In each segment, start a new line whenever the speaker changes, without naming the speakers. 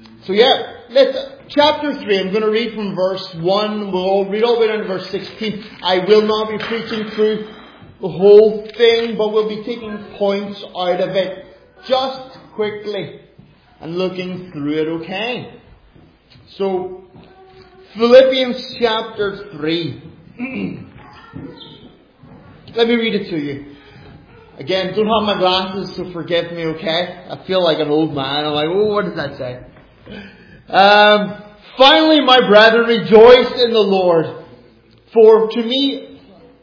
So chapter 3, I'm going to read from verse 1. We'll read all the way down to verse 16. I will not be preaching through the whole thing, but we'll be taking points out of it just quickly and looking through it, okay? So, Philippians chapter 3. Let me read it to you. Again, don't have my glasses, so forgive me, okay? I feel like an old man. I'm like, what does that say? Finally, my brethren, rejoice in the Lord. For me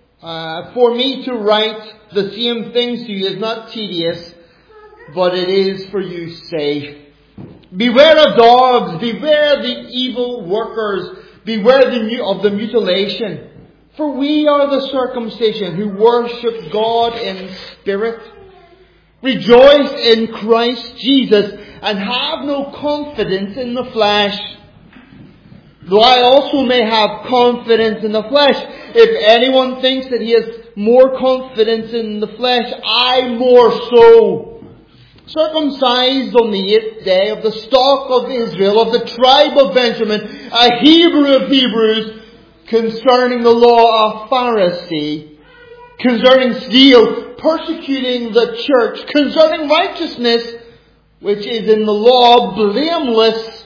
to write the same things to you is not tedious, but it is for you safe. Beware of dogs, beware the evil workers, beware of the mutilation. For we are the circumcision who worship God in spirit. Rejoice in Christ Jesus and have no confidence in the flesh. Though I also may have confidence in the flesh, if anyone thinks that he has more confidence in the flesh, I more so. Circumcised on the 8th day of the stock of Israel, of the tribe of Benjamin, a Hebrew of Hebrews, concerning the law a Pharisee, concerning zeal, persecuting the church, concerning righteousness, which is in the law, blameless.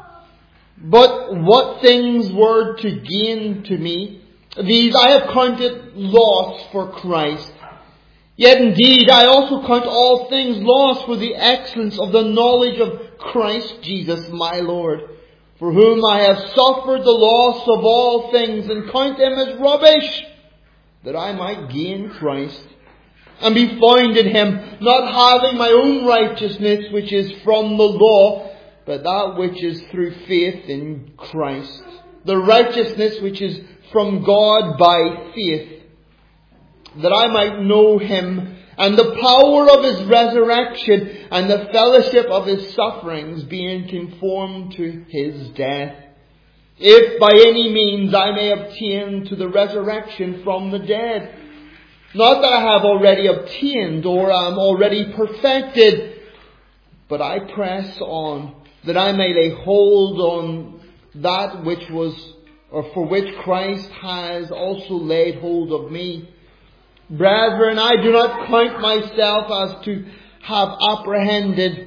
But what things were to gain to me, these I have counted loss for Christ. Yet indeed I also count all things lost for the excellence of the knowledge of Christ Jesus my Lord, for whom I have suffered the loss of all things, and count them as rubbish, that I might gain Christ, and be found in Him, not having my own righteousness which is from the law, but that which is through faith in Christ, the righteousness which is from God by faith, that I might know Him, and the power of His resurrection, and the fellowship of His sufferings, being conformed to His death, if by any means I may obtain to the resurrection from the dead. Not that I have already obtained, or am already perfected, but I press on, that I may lay hold on that which was, or for which Christ has also laid hold of me. Brethren, I do not count myself as to have apprehended,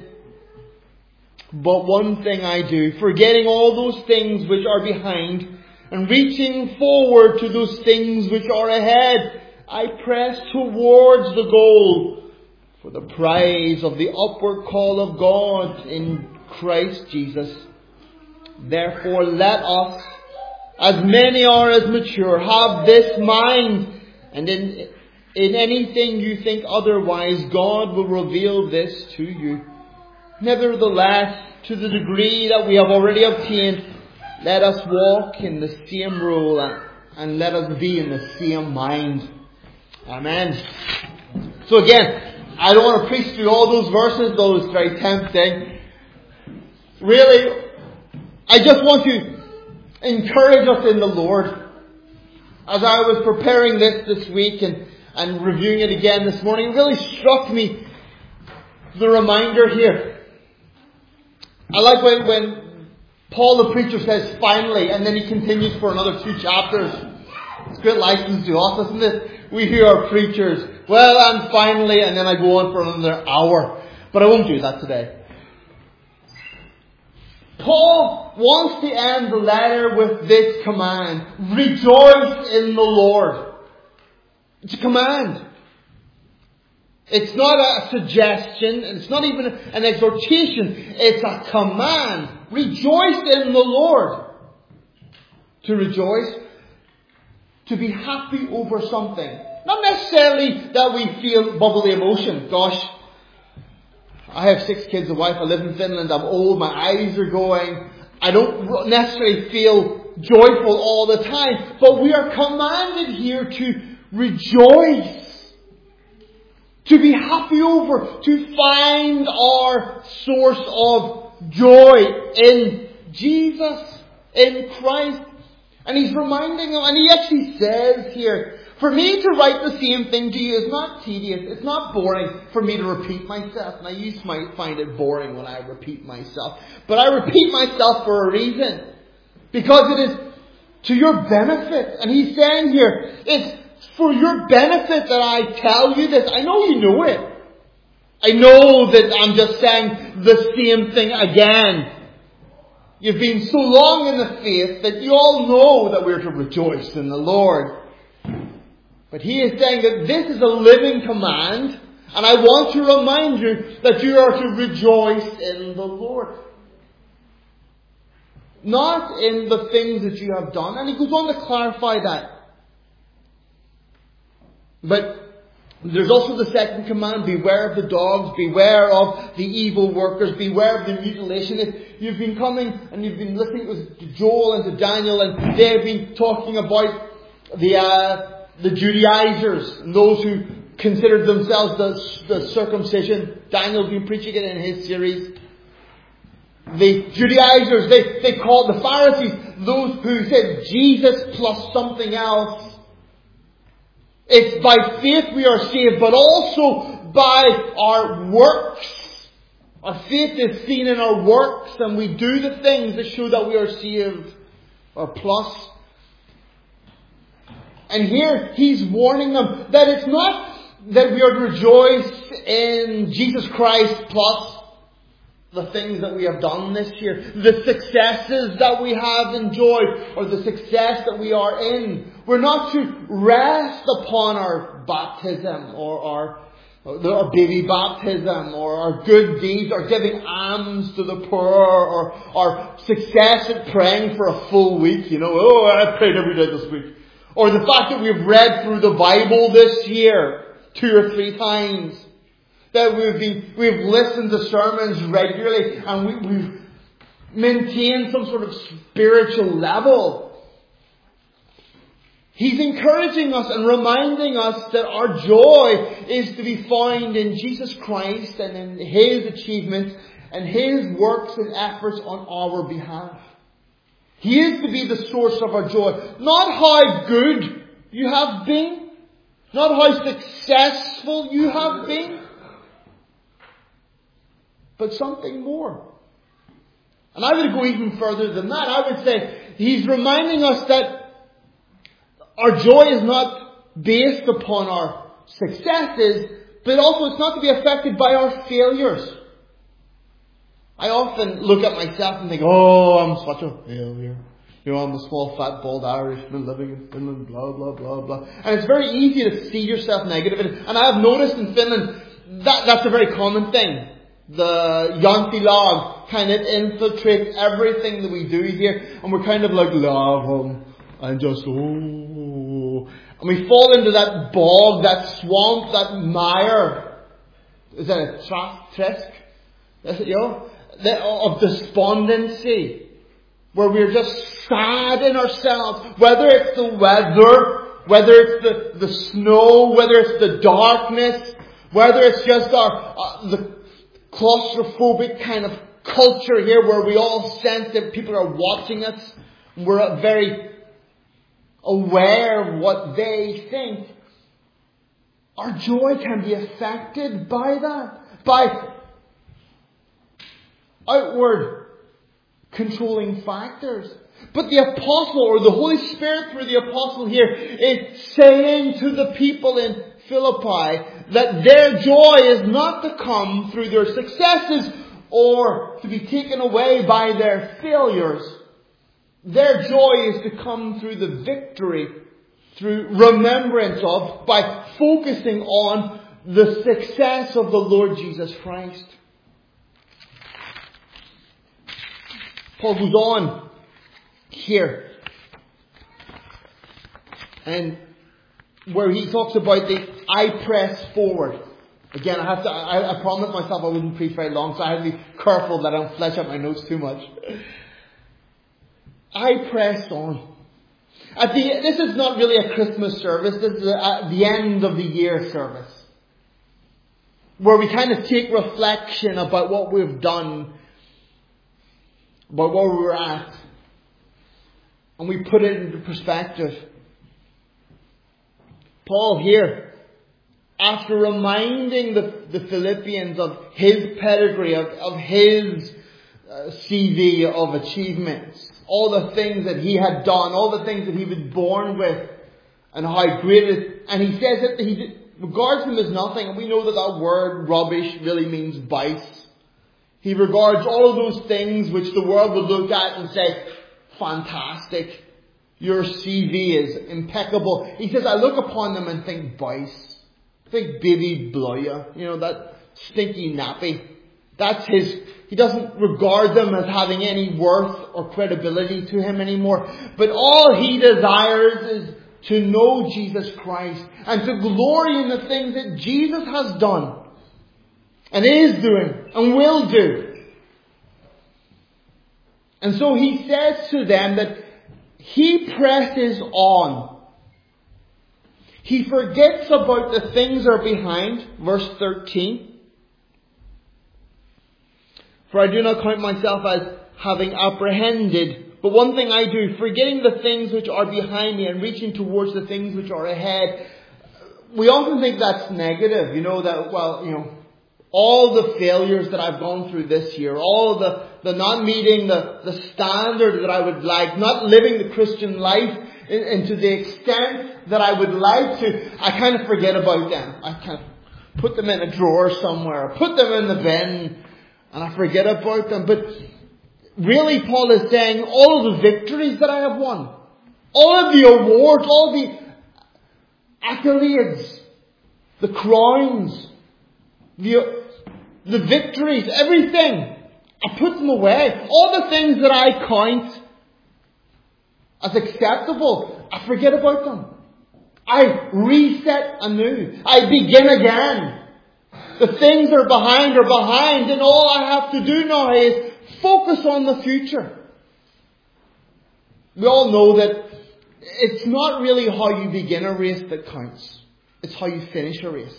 but one thing I do, forgetting all those things which are behind, and reaching forward to those things which are ahead, I press towards the goal, for the prize of the upward call of God in Christ Jesus. Therefore let us, as many are as mature, have this mind, and in anything you think otherwise, God will reveal this to you. Nevertheless, to the degree that we have already obtained, let us walk in the same rule, and let us be in the same mind. Amen. So again, I don't want to preach through all those verses, though it's very tempting. Really, I just want to encourage us in the Lord. As I was preparing this week and reviewing it again this morning, it really struck me, the reminder here. I like when Paul the preacher says finally, and then he continues for another 2 chapters. It's a great license to us, isn't it? We hear our preachers, well, and finally, and then I go on for another hour. But I won't do that today. Paul wants to end the letter with this command: rejoice in the Lord. It's a command. It's not a suggestion. It's not even an exhortation. It's a command. Rejoice in the Lord. To rejoice. To be happy over something. Not necessarily that we feel bubbly emotion. Gosh, I have 6 kids, a wife, I live in Finland, I'm old, my eyes are going. I don't necessarily feel joyful all the time. But we are commanded here to rejoice. To be happy over, to find our source of joy in Jesus, in Christ. And he's reminding them, and he actually says here, For me to write the same thing to you is not tedious. It's not boring for me to repeat myself. Now you might find it boring when I repeat myself. But I repeat myself for a reason. Because it is to your benefit. And he's saying here, it's for your benefit that I tell you this. I know you know it. I know that I'm just saying the same thing again. You've been so long in the faith that you all know that we're to rejoice in the Lord. But he is saying that this is a living command, and I want to remind you that you are to rejoice in the Lord. Not in the things that you have done. And he goes on to clarify that. But there's also the second command, beware of the dogs, beware of the evil workers, beware of the mutilation. If you've been coming and you've been listening to Joel and to Daniel, and they've been talking about the Judaizers, and those who considered themselves the circumcision. Daniel's been preaching it in his series. The Judaizers, they called the Pharisees those who said Jesus plus something else. It's by faith we are saved, but also by our works. Our faith is seen in our works, and we do the things that show that we are saved. Or plus. And here he's warning them that it's not that we are to rejoice in Jesus Christ plus the things that we have done this year, the successes that we have enjoyed, or the success that we are in. We're not to rest upon our baptism, or our baby baptism, or our good deeds, or giving alms to the poor, or our success at praying for a full week. Oh, I prayed every day this week. Or the fact that we've read through the Bible this year 2 or 3 times. That we've listened to sermons regularly, and we've maintained some sort of spiritual level. He's encouraging us and reminding us that our joy is to be found in Jesus Christ and in His achievements and His works and efforts on our behalf. He is to be the source of our joy. Not how good you have been, not how successful you have been, but something more. And I would go even further than that. I would say he's reminding us that our joy is not based upon our successes, but also it's not to be affected by our failures. I often look at myself and think, oh, I'm such a failure. I'm a small, fat, bald Irishman living in Finland, blah, blah, blah, blah. And it's very easy to see yourself negative. And I have noticed in Finland that's a very common thing. The Jantilag kind of infiltrates everything that we do here. And we're kind of like, love him. And just, oh. And we fall into that bog, that swamp, that mire. Is that a tresk? Of despondency. Where we're just sad in ourselves. Whether it's the weather, whether it's the snow, whether it's the darkness, whether it's just the claustrophobic kind of culture here where we all sense that people are watching us. We're very aware of what they think. Our joy can be affected by that. By outward controlling factors. But the apostle, or the Holy Spirit through the apostle here, is saying to the people in Philippi that their joy is not to come through their successes or to be taken away by their failures. Their joy is to come through the victory, through remembrance of, by focusing on the success of the Lord Jesus Christ. Paul goes on here, and where he talks about the I press forward. Again, I promised myself I wouldn't preach very long, so I have to be careful that I don't flesh out my notes too much. I press on. This is not really a Christmas service. This is at the end of the year service, where we kind of take reflection about what we've done, about where we were at, and we put it into perspective. Paul here, after reminding the Philippians of his pedigree, of his CV of achievements, all the things that he had done, all the things that he was born with, and how great it is. And he says that he regards them as nothing. And we know that that word rubbish really means vice. He regards all of those things which the world would look at and say, fantastic. Your CV is impeccable. He says, I look upon them and think vice. Think baby bloya. That stinky nappy. That's his. He doesn't regard them as having any worth or credibility to him anymore. But all he desires is to know Jesus Christ and to glory in the things that Jesus has done and is doing and will do. And so he says to them that he presses on. He forgets about the things that are behind. Verse 13. For I do not count myself as having apprehended, but one thing I do, forgetting the things which are behind me and reaching towards the things which are ahead. We often think that's negative, all the failures that I've gone through this year, all the not meeting the standard that I would like, not living the Christian life and to the extent that I would like to, I kind of forget about them. I kind of put them in a drawer somewhere, put them in the bin, and I forget about them. But really, Paul is saying all of the victories that I have won, all of the awards, all the accolades, the crowns, the victories, everything, I put them away. All the things that I count as acceptable, I forget about them. I reset anew. I begin again. The things that are behind, and all I have to do now is focus on the future. We all know that it's not really how you begin a race that counts. It's how you finish a race.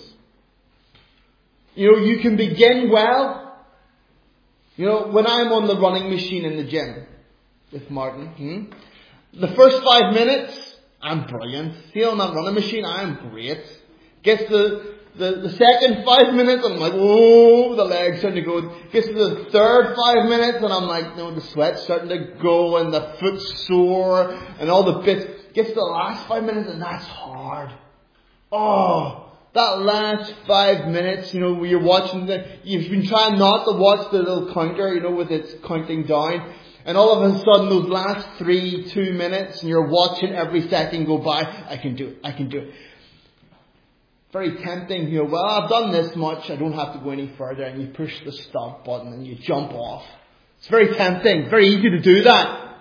You can begin well. When I'm on the running machine in the gym with Martin, the first 5 minutes, I'm brilliant. See, on that running machine, I'm great. Gets the second 5 minutes, and I'm like, whoa, the legs starting to go. Gets to the third 5 minutes, and I'm like, the sweat's starting to go, and the foot's sore, and all the bits. Gets to the last 5 minutes, and that's hard. Oh, that last 5 minutes, where you're watching you've been trying not to watch the little counter, with its counting down. And all of a sudden, those last 2 minutes, and you're watching every second go by. I can do it. Very tempting. Well, I've done this much. I don't have to go any further. And you push the stop button and you jump off. It's very tempting. Very easy to do that.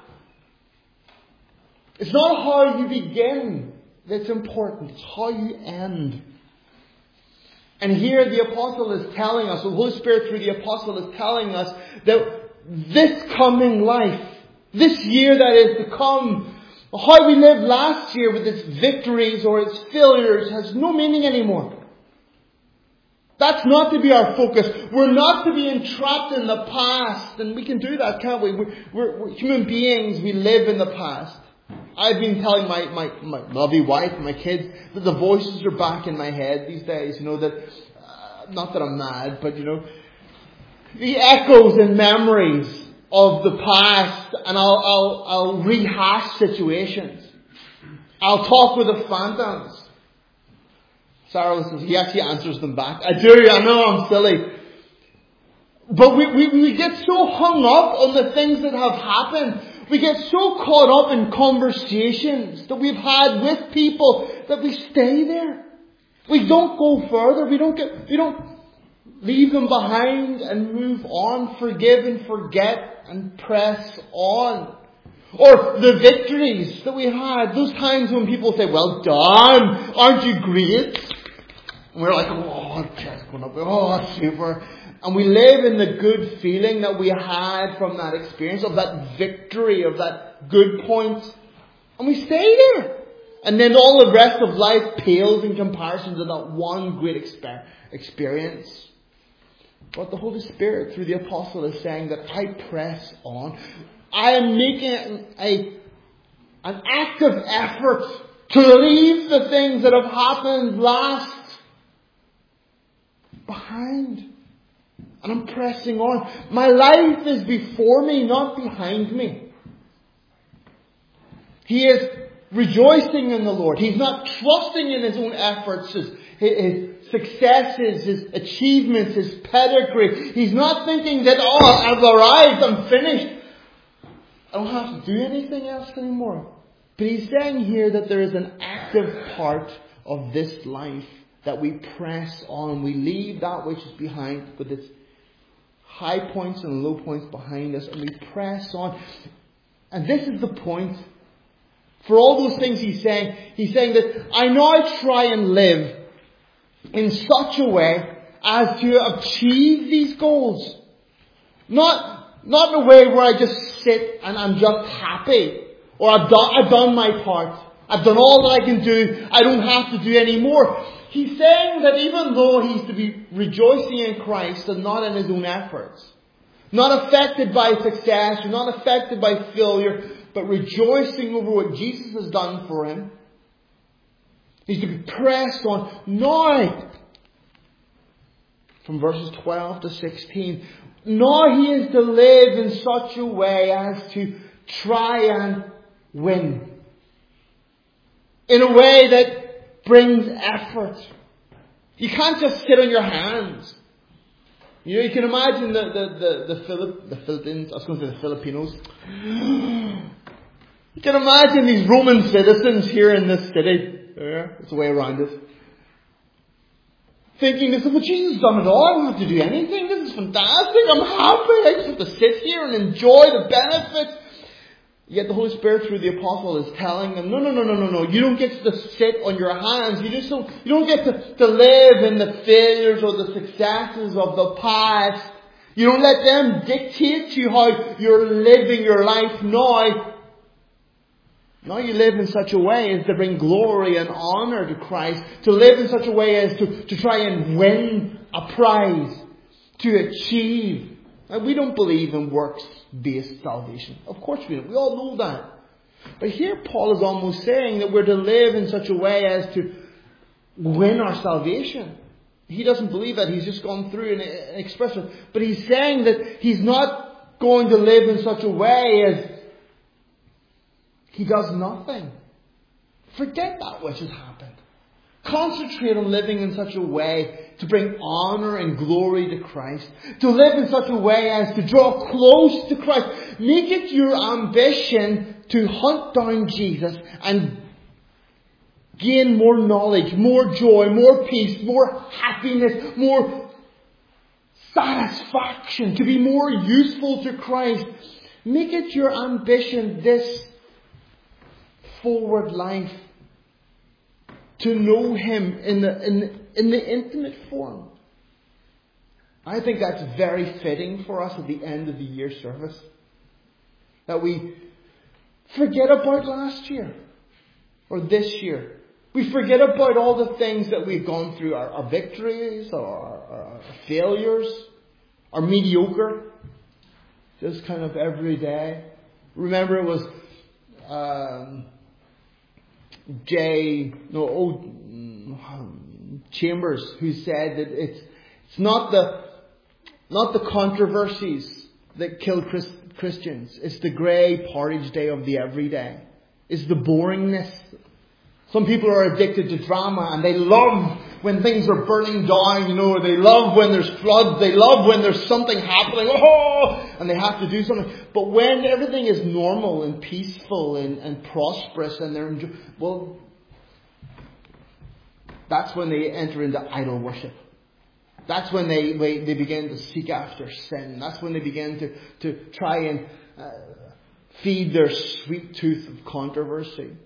It's not how you begin that's important. It's how you end. And here the apostle is telling us, the Holy Spirit through the apostle is telling us that this coming life, this year that is to come, how we lived last year with its victories or its failures has no meaning anymore. That's not to be our focus. We're not to be entrapped in the past. And we can do that, can't we? We're human beings. We live in the past. I've been telling my lovely wife and my kids that the voices are back in my head these days. That, not that I'm mad, but the echoes and memories of the past, and I'll rehash situations. I'll talk with the phantoms. Sarah says he actually answers them back. I do. I know I'm silly, but we get so hung up on the things that have happened. We get so caught up in conversations that we've had with people that we stay there. We don't go further. We don't leave them behind and move on, forgive and forget and press on. Or the victories that we had, those times when people say, well done, aren't you great? And we're like, oh, chest going up, oh, super. And we live in the good feeling that we had from that experience, of that victory, of that good point. And we stay there. And then all the rest of life pales in comparison to that one great experience. But the Holy Spirit, through the apostle, is saying that I press on. I am making an active effort To leave the things that have happened last behind. And I'm pressing on. My life is before me, not behind me. He is rejoicing in the Lord. He's not trusting in his own efforts, his successes, his achievements, his pedigree. He's not thinking that, I've arrived, I'm finished. I don't have to do anything else anymore. But he's saying here that there is an active part of this life that we press on. We leave that which is behind with its high points and low points behind us, and we press on. And this is the point. For all those things he's saying that I now try and live in such a way as to achieve these goals. Not in a way where I just sit and I'm just happy. Or I've done my part. I've done all that I can do. I don't have to do any more. He's saying that even though he's to be rejoicing in Christ and not in his own efforts, not affected by success, or not affected by failure, but rejoicing over what Jesus has done for him, he's to be pressed on now. From verses 12 to 16. Now he is to live in such a way as to try and win. In a way that brings effort. You can't just sit on your hands. You can imagine the Philippines, I was going to say the Filipinos. You can imagine these Roman citizens here in this city. Yeah, it's the way around it. Thinking, well, Jesus has done it all. I don't have to do anything. This is fantastic. I'm happy. I just have to sit here and enjoy the benefits. Yet the Holy Spirit through the apostle is telling them, no. You don't get to sit on your hands. You don't get to live in the failures or the successes of the past. You don't let them dictate to you how you're living your life now. Now you live in such a way as to bring glory and honor to Christ. To live in such a way as to try and win a prize. To achieve. And we don't believe in works-based salvation. Of course we don't. We all know that. But here Paul is almost saying that we're to live in such a way as to win our salvation. He doesn't believe that. He's just gone through and expressed it. But he's saying that he's not going to live in such a way as he does nothing. Forget that which has happened. Concentrate on living in such a way to bring honor and glory to Christ. To live in such a way as to draw close to Christ. Make it your ambition to hunt down Jesus and gain more knowledge, more joy, more peace, more happiness, more satisfaction. To be more useful to Christ. Make it your ambition this forward life. To know Him in the intimate form. I think that's very fitting for us at the end of the year service. That we forget about last year. Or this year. We forget about all the things that we've gone through. Our victories, our failures, our mediocre. Just kind of every day. Remember it was Chambers who said that it's not the controversies that kill Christians. It's the grey porridge day of the everyday. It's the boringness. Some people are addicted to drama and they love when things are burning down, they love when there's floods, they love when there's something happening, and they have to do something. But when everything is normal and peaceful and prosperous and they're that's when they enter into idol worship. That's when they begin to seek after sin. That's when they begin to try and feed their sweet tooth of controversy.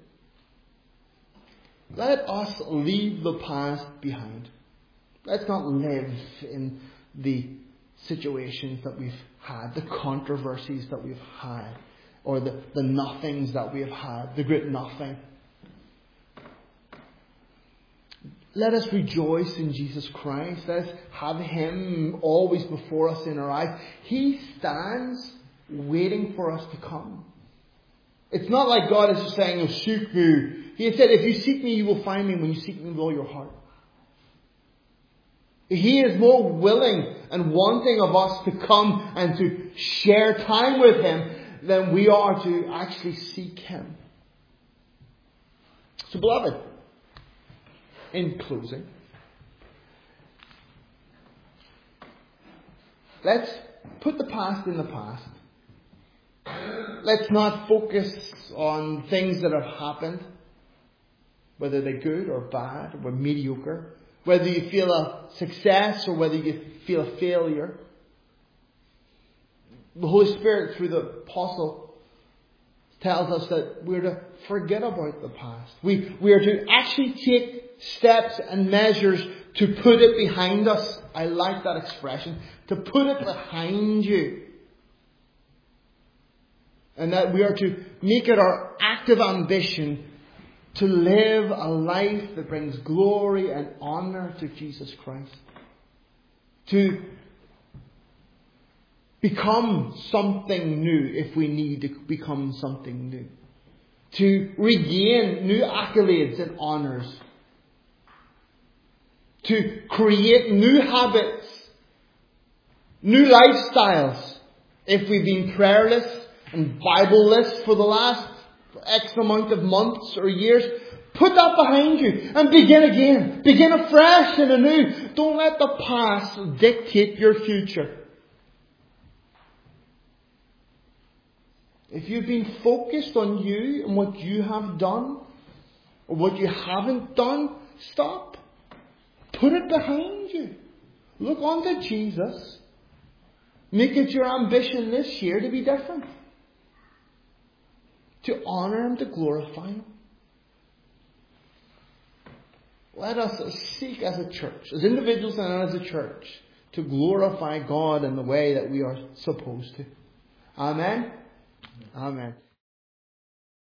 Let us leave the past behind. Let's not live in the situations that we've had, the controversies that we've had, or the nothings that we have had, the great nothing. Let us rejoice in Jesus Christ. Let us have Him always before us in our eyes. He stands waiting for us to come. It's not like God is just saying, He has said, if you seek me, you will find me when you seek me with all your heart. He is more willing and wanting of us to come and to share time with Him than we are to actually seek Him. So, beloved, in closing, let's put the past in the past. Let's not focus on things that have happened, whether they're good or bad or mediocre, whether you feel a success or whether you feel a failure. The Holy Spirit, through the Apostle, tells us that we're to forget about the past. We are to actually take steps and measures to put it behind us. I like that expression. To put it behind you. And that we are to make it our active ambition to live a life that brings glory and honor to Jesus Christ. To become something new if we need to become something new. To regain new accolades and honors. To create new habits, new lifestyles. If we've been prayerless and Bible-less for the last X amount of months or years, put that behind you and begin again. Begin afresh and anew. Don't let the past dictate your future. If you've been focused on you and what you have done or what you haven't done, stop. Put it behind you. Look unto Jesus. Make it your ambition this year to be different. To honour Him, to glorify Him. Let us seek as a church, as individuals and as a church, to glorify God in the way that we are supposed to. Amen. Amen.